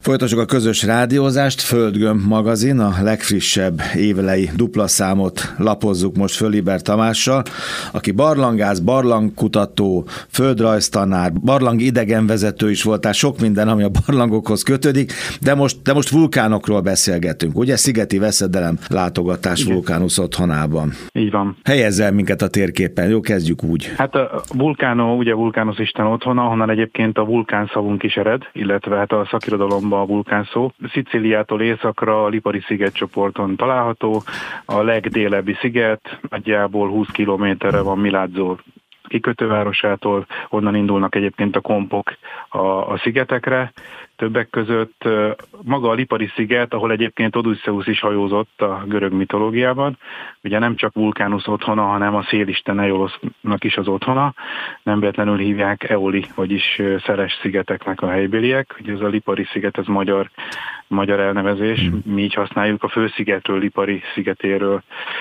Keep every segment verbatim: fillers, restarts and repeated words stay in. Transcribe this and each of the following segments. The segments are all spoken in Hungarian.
Folytassuk a közös rádiózást. Földgömb magazin, a legfrissebb évelei dupla számot lapozzuk most Fölliber Tamással, aki barlangász, barlangkutató, földrajztanár, barlang idegenvezető is volt, tehát sok minden, ami a barlangokhoz kötődik, de most, de most vulkánokról beszélgetünk, ugye? Szigeti Veszedelem látogatás Vulcanus otthonában. Így van. Helyezzel minket a térképen, jó, kezdjük úgy. Hát a Vulcano, ugye Vulcanus Isten otthona, ahonnan egyébként a vulkán szavunk is ered, illetve hát a szakirodalomban a vulkán szó. Szicíliától északra a Lipari szigetcsoporton található, a legdélebbi sziget, nagyjából húsz kilométerre van Milazzo kikötővárosától, onnan indulnak egyébként a kompok a, a szigetekre. Többek között maga a Lipari sziget, ahol egyébként Odüsszeusz is hajózott a görög mitológiában. Ugye nem csak Vulcanus otthona, hanem a szélisten Aeolosnak is az otthona. Nem véletlenül hívják Eoli, vagyis szeles szigeteknek a helybéliek. Ugye ez a Lipari sziget, ez magyar, magyar elnevezés. Mi így használjuk a főszigetről, Lipari szigetéről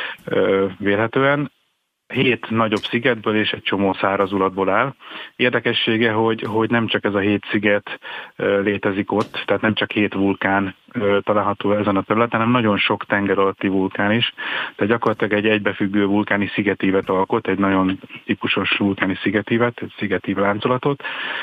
vélhetően. Hét nagyobb szigetből és egy csomó szárazulatból áll. Érdekessége, hogy, hogy nem csak ez a hét sziget létezik ott, tehát nem csak hét vulkán található ezen a területen, hanem nagyon sok tenger alatti vulkán is. Tehát gyakorlatilag egy egybefüggő vulkáni szigetívet alkot, egy nagyon típusos vulkáni szigetívet, egy szigetív láncolatot.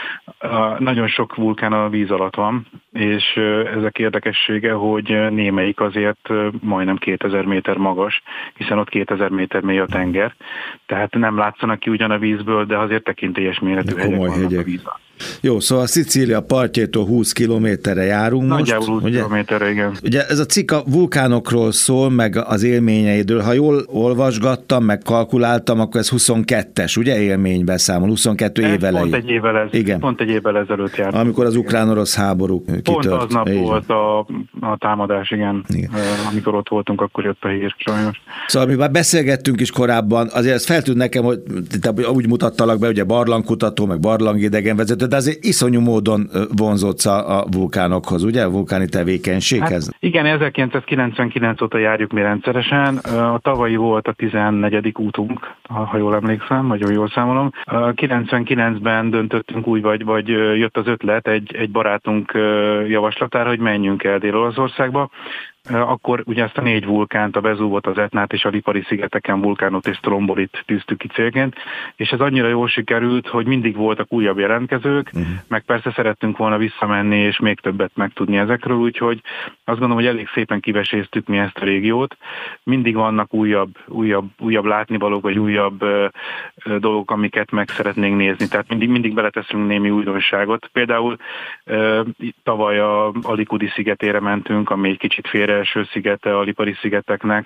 Nagyon sok vulkán a víz alatt van, és ezek érdekessége, hogy némelyik azért majdnem kétezer méter magas, hiszen ott kétezer méter mély a tenger. Tehát nem látszanak ki ugyan a vízből, de azért tekintélyes méretű hegyek vannak a víz alatt. Jó, szóval Szicília partjaitól húsz kilométerre járunk most. Nagyjából húsz kilométerre, igen. Ugye ez a cikk a vulkánokról szól, meg az élményeidől. Ha jól olvasgattam, meg kalkuláltam, akkor ez huszonkettes, ugye, élménybeszámol, huszonkettő év elején. Pont egy évvel, ez, igen. Pont egy évvel ezelőtt járt. Amikor az ukrán-orosz háború kitört. Pont aznap volt a, a támadás, igen. igen. Amikor ott voltunk, akkor jött a hír, sajnos. Szóval mi már beszélgettünk is korábban, azért ez feltűnt nekem, hogy úgy mutattalak be, ugye barlangkutató, meg barlangidegenvezető, de azért iszonyú módon vonzódsz a vulkánokhoz, ugye? A vulkáni tevékenységhez. Hát igen, ezerkilencszázkilencvenkilenc óta járjuk mi rendszeresen. A tavalyi volt a tizennegyedik útunk, ha jól emlékszem, vagy jól számolom. kilencvenkilencben döntöttünk úgy, vagy, vagy jött az ötlet egy, egy barátunk javaslatára, hogy menjünk el Dél-Olaszországba. Akkor ugye ezt a négy vulkánt, a Vezúvot, az Etnát és a Lipari szigeteken Vulcanot és Strombolit tűztük ki célként, és ez annyira jól sikerült, hogy mindig voltak újabb jelentkezők, uh-huh. meg persze szerettünk volna visszamenni és még többet megtudni ezekről, úgyhogy azt gondolom, hogy elég szépen kiveséztük mi ezt a régiót. Mindig vannak újabb, újabb, újabb látnivalók, vagy újabb uh, dolgok, amiket meg szeretnénk nézni, tehát mindig, mindig beleteszünk némi újdonságot. Például uh, tavaly a, a Likudi szigetére mentünk, ami egy kicsit félre első szigete a Lipari szigeteknek,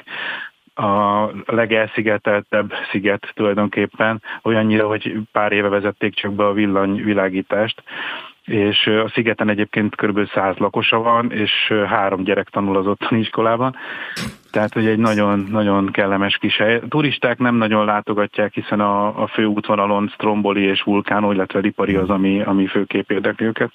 a legelszigeteltebb sziget tulajdonképpen, olyannyira, hogy pár éve vezették csak be a villanyvilágítást, és a szigeten egyébként kb. száz lakosa van, és három gyerek tanul az ottani iskolában. Tehát, hogy egy nagyon-nagyon kellemes kis hely. A turisták nem nagyon látogatják, hiszen a, a főútvonalon Stromboli és Vulcano, illetve Lipari az, ami, ami főképp érdekli őket.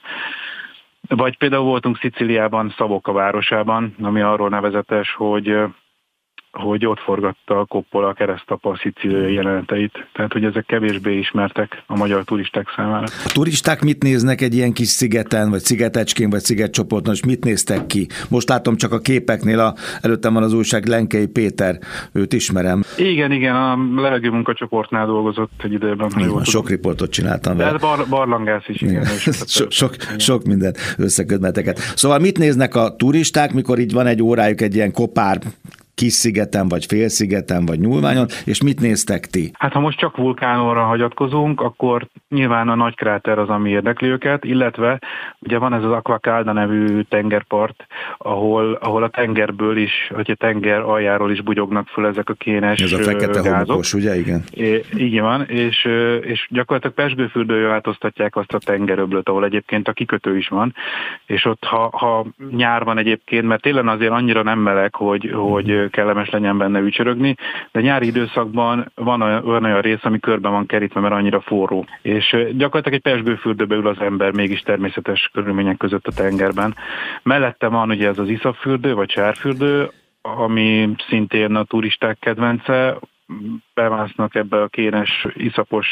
Vagy például voltunk Szicíliában, Szavoka városában, ami arról nevezetes, hogy, hogy ott forgatta a Coppola a Keresztapa a szicíliai jeleneteit. Tehát, hogy ezek kevésbé ismertek a magyar turisták számára. A turisták mit néznek egy ilyen kis szigeten, vagy szigetecskén, vagy szigetcsoporton, és mit néztek ki? Most látom csak a képeknél, a, előttem van az újság, Lenkei Péter, őt ismerem. Igen, igen, a levegő munkacsoportnál dolgozott egy időben. Igen, sok riportot csináltam vele. De bar, barlangász is, igen. igen. sok, sok, sok minden összekötmeteket. Szóval mit néznek a turisták, mikor így van egy órájuk egy ilyen kopár kis szigeten, vagy félszigeten, vagy nyúlványon, és mit néztek ti? Hát ha most csak vulkánóra hagyatkozunk, akkor nyilván a nagy kráter az, ami érdekli őket, illetve ugye van ez az Acqua Calda nevű tengerpart, ahol, ahol a tengerből is, vagy a tenger aljáról is bugyognak föl ezek a kénes gázok. Ez a fekete homokos, ugye? Igen. É, így van, és, és gyakorlatilag pezsgőfürdőjön változtatják azt a tengeröblöt, ahol egyébként a kikötő is van, és ott ha, ha nyár van egyébként, mert télen azért annyira nem meleg, hogy, hogy kellemes legyen benne ücsörögni, de nyári időszakban van olyan, olyan rész, ami körben van kerítve, mert annyira forró. És gyakorlatilag egy pezsgőfürdőbe ül az ember mégis természetes körülmények között a tengerben. Mellette van ugye ez az iszapfürdő, vagy sárfürdő, ami szintén a turisták kedvence. bemásznak ebbe a kénes, iszapos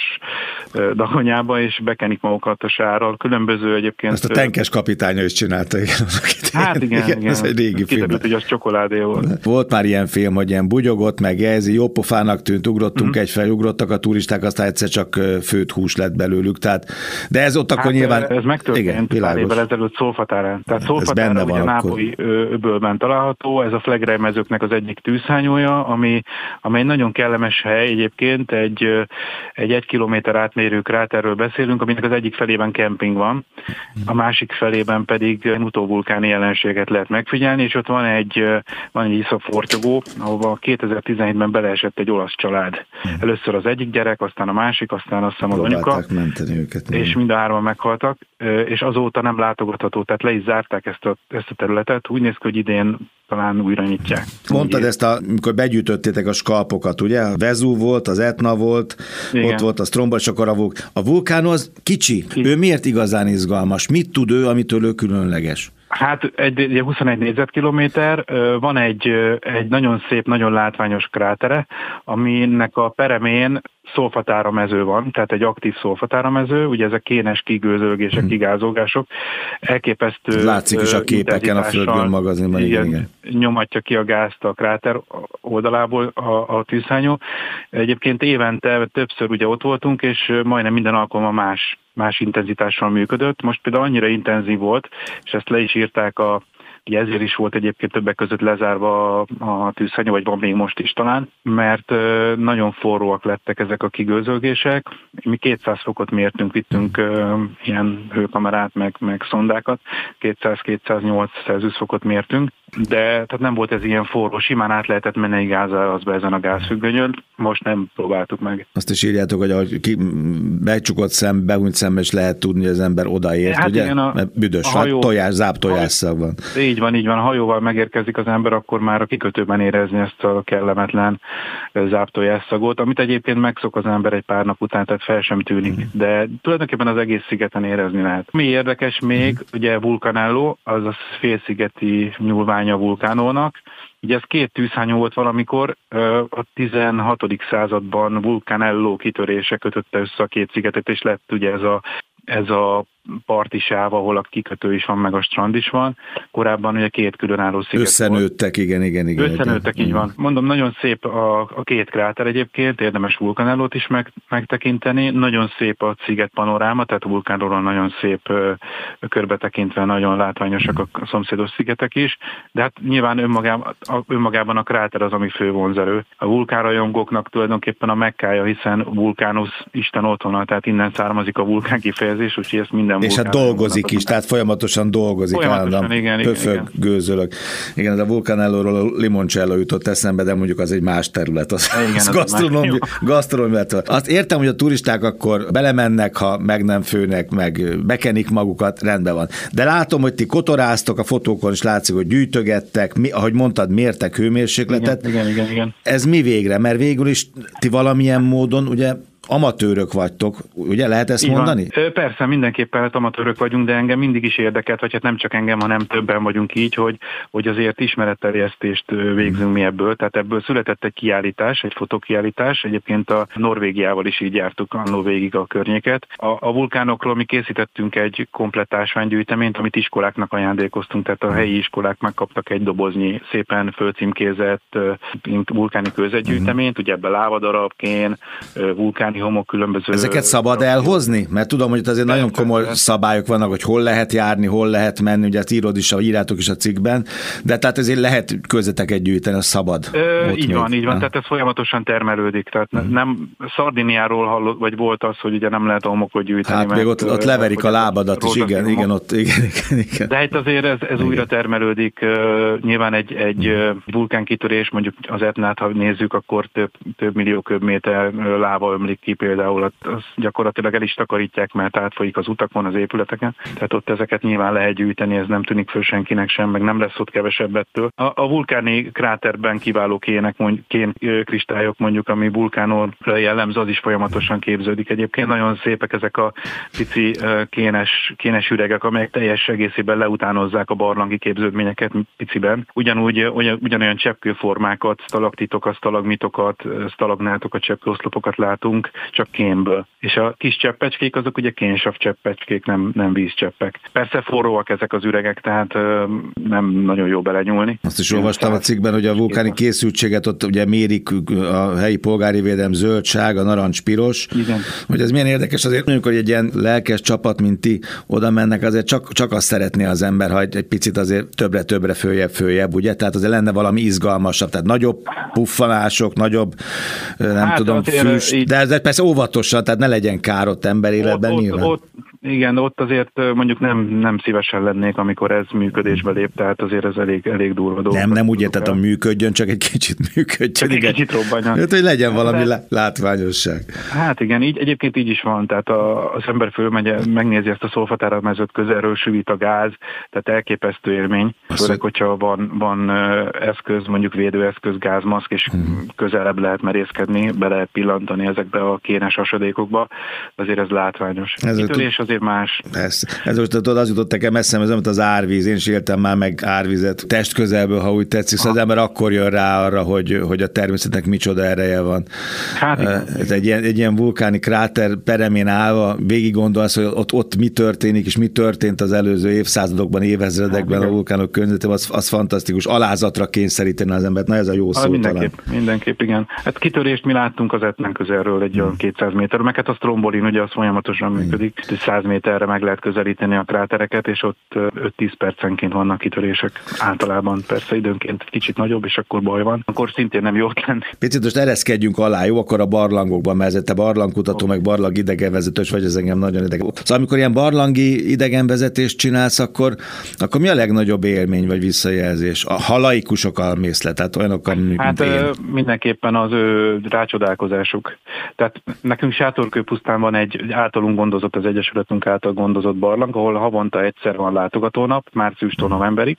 dagonyába, és bekenik magukat a sárral. Különböző egyébként... Ezt a Tenkes kapitánya is csinálta, igen. Hát igen, igen. igen. Ez egy régi film. Kiderült, hogy az csokoládé volt. Volt már ilyen film, hogy ilyen bugyogott, meg jelzi, jó pofának tűnt, ugrottunk uh-huh. egyfelé, ugrottak a turisták, aztán egyszer csak főtt hús lett belőlük. Tehát, de ez ott akkor hát, nyilván... Ez megtörtént igen, pár évvel ezelőtt Szolfatárán. Tehát Szolfatára ugye Nápolyi öbölben található, ez a Flegrei mezőknek az egyik tűzhányója, ami, amely nagyon kellemes hely egyébként, egy, egy egy kilométer átmérő kráterről beszélünk, aminek az egyik felében kemping van, a másik felében pedig utóvulkáni jelenséget lehet megfigyelni, és ott van egy, van egy iszapfortyogó, ahova kétezer-tizenhétben beleesett egy olasz család. Először az egyik gyerek, aztán a másik, aztán azt hiszem az anyuka, őket, és mind a hárman meghaltak, és azóta nem látogatható, tehát le is zárták ezt a, ezt a területet. Úgy néz ki, hogy idén talán újra nyitják. Mondtad ezt, a, amikor begyűjtöttétek a skalpokat, ugye? A Vezú volt, az Etna volt, igen. Ott volt a Strombo, és akkor a, vulk... a vulkán az kicsi. Ki. Ő miért igazán izgalmas? Mit tud ő, amitől ő különleges? Hát egy, huszonegy négyzetkilométer, van egy, egy nagyon szép, nagyon látványos krátere, aminek a peremén szolfatára mező van, tehát egy aktív szolfatára mező, ugye ezek kénes kigőzölgések, hmm. kigázógások, elképesztő... Ez látszik is a képeken a Földgömb magazinban. Igen, igen. Nyomatja ki a gázt a kráter oldalából a, a tűzhányó. Egyébként évente többször ugye ott voltunk, és majdnem minden alkalommal más más intenzitással működött. Most például annyira intenzív volt, és ezt le is írták, a, ugye ezért is volt egyébként többek között lezárva a, a tűzhányó, vagy van még most is talán, mert nagyon forróak lettek ezek a kigőzölgések. Mi kétszáz fokot mértünk, vittünk uh, ilyen hőkamerát, meg, meg szondákat, kétszáz-kétszáznyolc Celsius fokot mértünk, de tehát nem volt ez ilyen forró, simán át lehetett menni egy gázáraszba ezen a gázfüggönyön, most nem próbáltuk meg. Azt is írjátok, hogy ahogy ki, becsukott szem, behunyt szemmel is lehet tudni, hogy az ember odaért, hát ugye? Igen, a, mert büdös, a hajó, hát tojás, záp tojásszal van. Így van, így van. Ha hajóval megérkezik az ember, akkor már a kikötőben érezni ezt a kellemetlen záp tojásszagot, amit egyébként megszok az ember egy pár nap után, tehát fel sem tűnik. Mm. De tulajdonképpen az egész szigeten érezni lehet. Mi érdekes még, mm. ugye Vulcanello, az a félszigeti nyúlványa vulkánónak. Ugye ez két tűzhányó volt valamikor, a tizenhatodik században Vulcanello kitörése kötötte össze a két szigetet, és lett ugye ez a, ez a parti sáv, ahol a kikötő is van, meg a strand is van. Korábban ugye két különálló sziget Összenőttek, volt. igen, igen, igen. Összenőttek, igen. Így van. Mondom, nagyon szép a, a két kráter egyébként, érdemes Vulcanellót is meg, megtekinteni. Nagyon szép a sziget panoráma, tehát a vulkánról nagyon szép körbetekintve, nagyon látványosak a szomszédos szigetek is, de hát nyilván önmagában a, önmagában a kráter az, ami fő vonzerő. A vulkánrajongóknak tulajdonképpen a Mekkája, hiszen Vulcanus Isten otthona, tehát innen származik a vulkán kifejezés, úgyhogy ezt minden és hát dolgozik is, tehát folyamatosan dolgozik. Folyamatosan, igen, pöfög, igen, gőzölök. Igen, ez a Vulcanellóról a limoncello jutott eszembe, de mondjuk az egy más terület. Az, igen, az gasztronómia, gasztronómia. Azt értem, hogy a turisták akkor belemennek, ha meg nem főnek, meg bekenik magukat, rendben van. De látom, hogy ti kotoráztok, a fotókon is látszik, hogy gyűjtögettek, mi, ahogy mondtad, mértek hőmérsékletet. Igen, igen, igen, igen. Ez mi végre? Mert végül is ti valamilyen módon, ugye, amatőrök vagytok, ugye lehet ezt így mondani? Van. Persze, mindenképpen hát amatőrök vagyunk, de engem mindig is érdekelt, vagy hát nem csak engem, hanem többen vagyunk így, hogy, hogy azért ismeretterjesztést végzünk mi ebből. Tehát ebből született egy kiállítás, egy fotókiállítás, egyébként a Norvégiával is így jártuk annó végig a környéket. A, a vulkánokról mi készítettünk egy komplett ásványgyűjteményt, amit iskoláknak ajándékoztunk, tehát a helyi iskolák megkaptak egy doboznyi szépen fölcímkézett vulkáni kőzetgyűjteményt, ugye ebben lávadarabkén, vulkáni homok, különböző... Ezeket szabad elhozni? Mert tudom, hogy itt azért nagyon komoly szabályok vannak, hogy hol lehet járni, hol lehet menni, ugye ezt írod is, írjátok is a cikkben, de tehát ezért lehet kőzeteket gyűjteni, az szabad. Ö, így még. van, így van, tehát ez folyamatosan termelődik, tehát uh-huh. nem Szardiniáról hallott, vagy volt az, hogy ugye nem lehet a homokot gyűjteni. Hát még ott, ott leverik a lábadat is, igen, igen, ott, igen, igen, igen. De hát azért ez, ez újra termelődik, nyilván egy, egy vulkánkitörés, mondjuk az Etnát, ha nézzük, akkor több, több millió köbméter láva ömlik ki például, az gyakorlatilag el is takarítják, mert átfolyik az utakon, az épületeken. Tehát ott ezeket nyilván lehet gyűjteni, ez nem tűnik föl senkinek sem, meg nem lesz ott kevesebb ettől. A, a vulkáni kráterben kiváló kének, mondjuk, kén kristályok mondjuk, ami vulkánon jellemző, az is folyamatosan képződik. Egyébként nagyon szépek ezek a pici kénes, kénes üregek, amelyek teljes egészében leutánozzák a barlangi képződményeket piciben. Ugyanúgy ugyan, ugyanolyan cseppkőformákat, stalaktitokat, stalagmitokat, stalagnátokat, cseppkőoszlopokat látunk, csak kénből. És a kis cseppecskék azok ugye kénsav cseppecskék, nem, nem vízcseppek. Persze forróak ezek az üregek, tehát nem nagyon jó belenyúlni. Azt is olvastam a cikkben, hogy a vulkáni készültséget ott ugye mérik a helyi polgári védelem zöld, sárga, narancs, piros. Igen. Hogy ez milyen érdekes, azért mondjuk, hogy egy ilyen lelkes csapat, mint ti, oda mennek, azért csak, csak azt szeretné az ember, ha egy, egy picit azért többre-többre följebb, följebb, ugye? Tehát azért lenne valami izgalmasabb, tehát nagyobb puffanások, nagyobb, nem hát tudom, füst, így... de ez persze óvatosan, tehát ne legyen kár ott emberéletben ott, nyilván. Ott, ott, igen, ott azért mondjuk nem, nem szívesen lennék, amikor ez működésbe lép, tehát azért ez elég, elég durva dolog. Nem, nem úgy értettem, működjön, csak egy kicsit működjön. Csak egy kicsit robbanjon. Hát, hogy legyen valami de... látványosság. Hát igen, így, egyébként így is van, tehát a, az ember fölmegy, megnézi ezt a szolfatáramezőt közelről, süvít a gáz, tehát elképesztő élmény. Főleg, hogyha van, van eszköz, mondjuk védőeszköz, gázmaszk, és hmm. közelebb lehet merészkedni, be lehet pillantani ezekbe a kénes hasadékokba, azért ez látványos. Ez kitörés tud... azért más. Persze. Ez most az jutott nekem eszembe, ez az árvíz, én is éltem már meg árvizet test közelből, ha úgy tetszik, szóval az ember akkor jön rá arra, hogy, hogy a természetnek micsoda ereje van. Hát, ez egy ilyen, egy ilyen vulkáni kráter peremén állva, végig gondolsz, hogy ott, ott mi történik, és mi történt az előző évszázadokban, évezredekben hát, a vulkánok környezetében, az, az fantasztikus. Alázatra kényszeríteni az embert. Na ez a jó szó mindenképp, talán. Mindenképp, igen. Hát kitörést mi láttunk az Etnán közelről egy olyan kétszáz méter, meg hát a sztrombolin, ugye az folyamatosan működik. száz méterre meg lehet közelíteni a krátereket, és ott öt-tíz percenként vannak kitörések. Általában persze időnként kicsit nagyobb, és akkor baj van. Akkor szintén nem jó lenni. Picit most ereszkedjünk alá, jó? Akkor a barlangokban, mert te barlangkutató, meg barlang idegenvezetős vagy, ez engem nagyon idegen. Szóval amikor ilyen barlangi idegenvezetést csinálsz, akkor, akkor mi a legnagyobb élmény vagy visszajelzés? A halaikusok mész le, tehát olyanokkal, mint hát én. Mindenképpen az ő rácsodálkozásuk. Tehát nekünk Sátorkőpusztán van egy általunk gondozott, az Egyesületünk által gondozott barlang, ahol havonta egyszer van látogatónap, márciustól novemberig,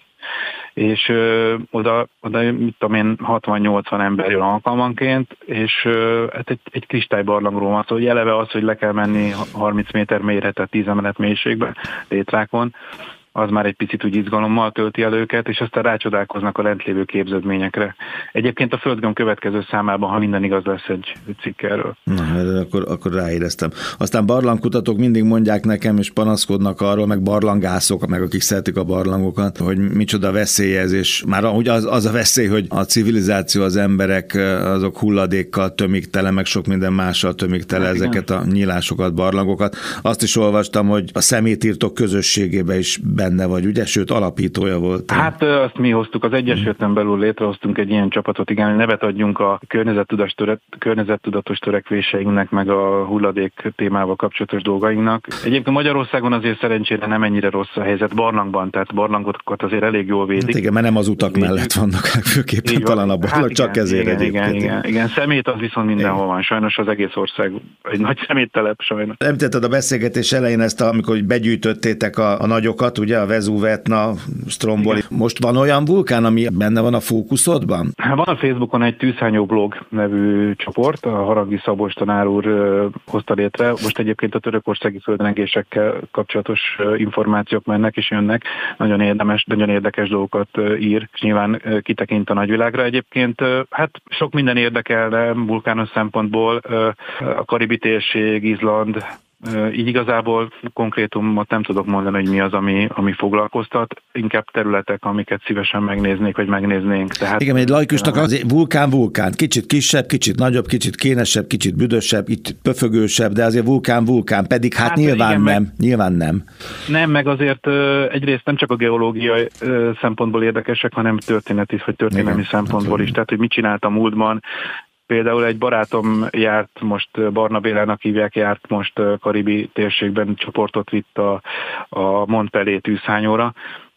és ö, oda, oda mit tudom én, hatvan-nyolcvan ember jön alkalmanként, és ö, hát egy, egy kristálybarlangról van szó, hogy eleve az, hogy le kell menni harminc méter mélyre, tehát tíz emelet mélységbe, létrákon, az már egy picit úgy izgalommal tölti el őket, és aztán rácsodálkoznak a lent lévő képződményekre. Egyébként a Földgömb következő számában, ha minden igaz, lesz egy cikk erről. Na, akkor, akkor ráéreztem. Aztán barlangkutatók mindig mondják nekem, és panaszkodnak arról, meg barlangászok, meg akik szeretik a barlangokat, hogy micsoda veszélyezés. Már ugye az, az a veszély, hogy a civilizáció, az emberek, azok hulladékkal tömik tele, meg sok minden mással tömik tele hát, ezeket a nyílásokat, barlangokat. Azt is olvastam, hogy a szemétírtók közösségébe is benne vagy, ugye? Sőt, alapítója volt. Hát azt mi hoztuk, az Egyesületen belül létrehoztunk egy ilyen csapatot, igen, nevet adjunk a környezettudatos, töre, környezettudatos törekvéseinknek, meg a hulladék témával kapcsolatos dolgainknak. Egyébként Magyarországon azért szerencsére nem ennyire rossz a helyzet barlangban, tehát barlangokat azért elég jól védik. Hát igen, mert nem az utak védik. Mellett vannak, főképpen igen, talán a barlang, hát csak igen, ezért igen, egyébként. Igen, igen, igen, szemét az viszont mindenhol van, sajnos az egész ország egy nagy szeméttelep, sajnos. Említetted a beszélgetés elején ezt, amikor begyűjtöttétek a, a nagyokat, ugye a Vezúv, Etna, Stromboli. Igen. Most van olyan vulkán, ami benne van a fókuszodban? Van a Facebookon egy Tűzhányó blog nevű csoport, a Haragi Szabolcs tanár úr uh, hozta létre. Most egyébként a törökországi földrengésekkel kapcsolatos uh, információk mennek és jönnek. Nagyon érdemes, nagyon érdekes dolgokat uh, ír, és nyilván uh, kitekint a nagyvilágra. Egyébként uh, hát sok minden érdekelne vulkános szempontból. Uh, a Karibi térség, Izland, így igazából konkrétumot nem tudok mondani, hogy mi az, ami, ami foglalkoztat, inkább területek, amiket szívesen megnéznék, vagy megnéznénk. Tehát, igen, egy laikusnak az vulkán vulkán, kicsit kisebb, kicsit nagyobb, kicsit kénesebb, kicsit büdösebb, itt pöfögősebb, de azért vulkán vulkán, pedig hát, hát nyilván igen, nem, meg, nyilván nem. Nem, meg azért egyrészt nem csak a geológiai szempontból érdekesek, hanem történeti, vagy történelmi igen, szempontból hát, is, tehát hogy mit csinált a múltban. Például egy barátom járt most, Barna Bélának hívják, járt most Karibi térségben, csoportot vitt a, a Montpellier tűzhányóra,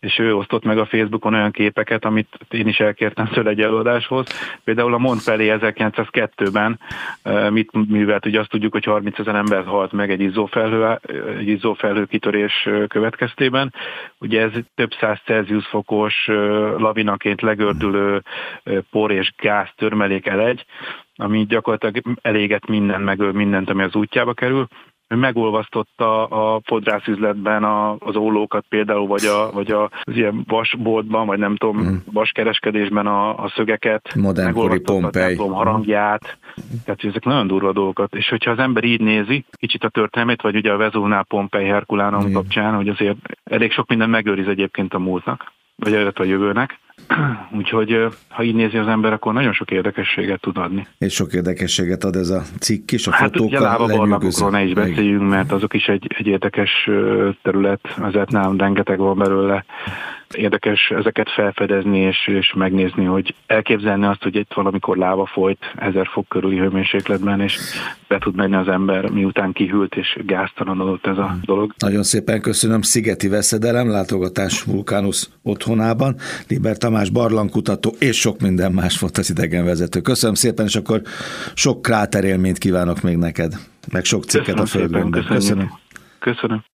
és ő osztott meg a Facebookon olyan képeket, amit én is elkértem tőle egy előadáshoz. Például a Montpellier ezerkilencszázkettőben mit művelt, ugye azt tudjuk, hogy harmincezer ember halt meg egy izzófelhő, egy izzófelhő kitörés következtében. Ugye ez több száz Celsius fokos lavinaként legördülő por és gáz törmelék elegy, ami gyakorlatilag eléget minden, megöl mindent, ami az útjába kerül. Ő megolvasztotta a fodrászüzletben a, az ollókat például, vagy, a, vagy a, az ilyen vasboltban, vagy nem tudom, mm. vaskereskedésben a, a szögeket. Modernkori Pompei. A templom harangját. Tehát ezek nagyon durva dolgokat. És hogyha az ember így nézi, kicsit a történelmét, vagy ugye a Vezúvnál Pompei Herkulánum kapcsán, hogy azért elég sok minden megőriz egyébként a múltnak, vagy a jövőnek. Úgyhogy ha így nézi az ember, akkor nagyon sok érdekességet tud adni. És sok érdekességet ad ez a cikk is, a hát fotókkal lenyűgöző. Hát ugye lábabarlangokról ne is beszéljünk, mert azok is egy, egy érdekes terület, azért nem rengeteg van belőle. Érdekes ezeket felfedezni és, és megnézni, hogy elképzelni azt, hogy itt valamikor láva folyt ezer fok körüli hőmérsékletben, és be tud menni az ember, miután kihűlt és gáztalanodott ez a dolog. Nagyon szépen köszönöm. Szigeti Veszedelem, látogatás Vulcanus otthonában. Liber Tamás barlangkutató és sok minden más volt az idegenvezető. Köszönöm szépen, és akkor sok kráterélményt kívánok még neked, meg sok cikket köszönöm a Földgömbben. Köszönöm. Köszönöm.